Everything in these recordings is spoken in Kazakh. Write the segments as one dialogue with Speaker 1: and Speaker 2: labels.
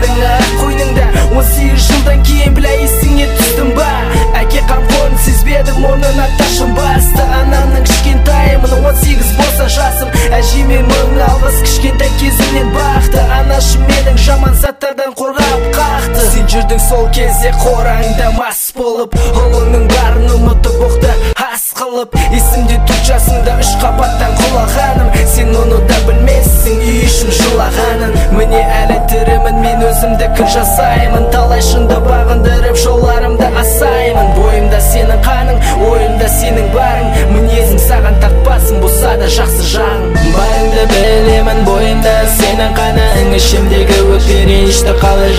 Speaker 1: сақтадың қойныңда 18 жылдан кейін білә есіңе түстім ба? Әке қамқорын сезбедім, орнына ташым басты анамның кішкентайымын, 18 болса жасым. Әжеме мың алғыс кішкентай кезімнен бақты, анашым менің жаман заттардан қорғап қақты. Сен жүрдің сол кезде қораңда мас болып, ұлыңның барын ұмытып оқты ас қылып. Есімде 4 жасыңда 3 қабаттан құлағаным, сен оны да білмессің үй үшін жылағанын. Міне әлі тірімін, мен өзімді кін жасаймын, талай шынды бағындырып жоларымды асаймын. Бойымда сенің қаның, ойымда сенің барың, мінезім саған тартпасын болса да жақсы жағың. Барыңды білемін, бойымда сенің қаның, ішімдегі өкпе-ренішті қалай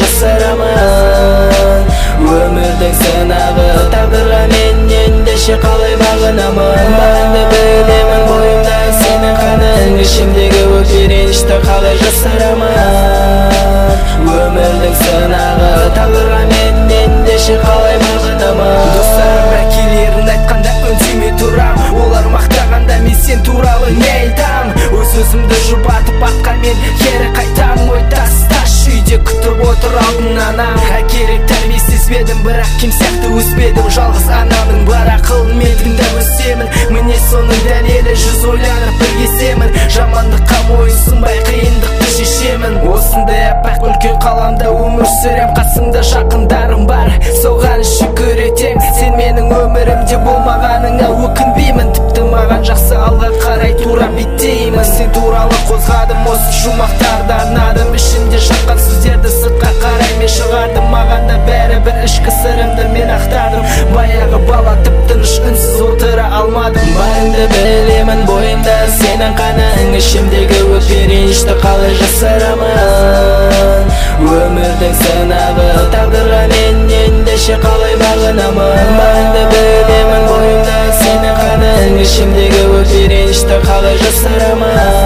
Speaker 1: жасырамын. Өмірдің сынағы тағдырға мен ендеше қалай бағынамын. Барыңды білемін, бойымда сенің қаның, ішімдегі өкпе-ренішті қалай жасырамын. Өмірдің сынағы тағдырға мен ендеше қалай бағынамын. Достарым әкелерін айтқанда үнсемей тұрам, олар мақтағанда мен сен туралы не айтам? Өз-өзімді жұбатып атқанмен кері қайтам. Ой тас үйде күтіп отыр алдын анам. Әкелік тәрбие сезбедім, бірақ кем сияқты өспедім. Жалғыз анамның бар ақылын мен тыңдап өсемін. Міне соның дәлелі, жүз ойланып бір кеземін. Жамандыққа мойынсұнбай қиындықты шешемін. Осындай аппақ үлкен қаламда өмір сүрем, қасымда жақындарым бар, соған шүкір етем. Сен менің өмірімде болмағаныңа өкінбеймін, тіпті маған жақсы алға қарай тура беттеймін. Сен туралы қозғадым, осы жұмақтарды арнадым, ішімде жатқан сөздерді сыртқа қарай мен шығардым. Маған да бәрібір ішкі сырымды мен ақтардым. Баяғы бала тып-тыныш үнсіз отыра алмадым. Барыңды білемін, бойымда сенің қаның, ішімдегі өкпе-ренішті қалай жасырамын. Өмірдің сынағы тағдырға мен ендеше қалай бағынамын. Барыңды білемін, бойымда сенің қаның, ішімдегі өкпе-ренішті қалай жасырамын.